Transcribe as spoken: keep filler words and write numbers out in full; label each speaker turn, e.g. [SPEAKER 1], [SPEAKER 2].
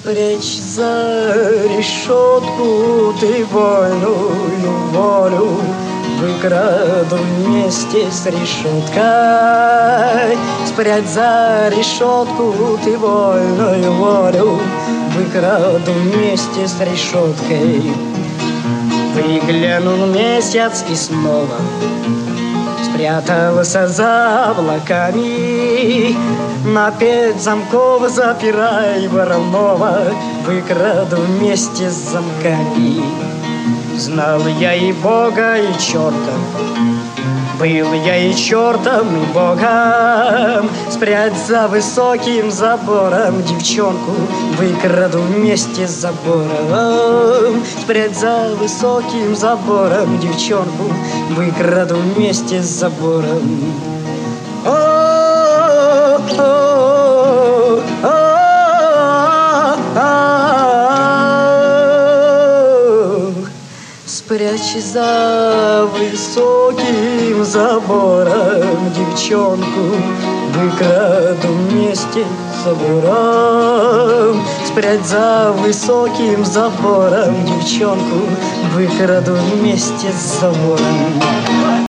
[SPEAKER 1] Спрячь за решетку ты вольную волю, выкраду вместе с решеткой. Спрячь за решетку ты вольную волю, выкраду вместе с решеткой. Выглянул месяц и снова спрятался за облаками. На пять замков запирай Воронова, выкраду вместе с замками. Знал я и Бога, и черта, был я и чертом, и Богом. Спрячь за высоким забором девчонку, выкраду вместе с забором. Спрячь за высоким забором девчонку, выкраду вместе с забором. Спрячь за высоким забором девчонку, выкраду вместе с забором. Спрячь за высоким забором девчонку, выкраду вместе с забором.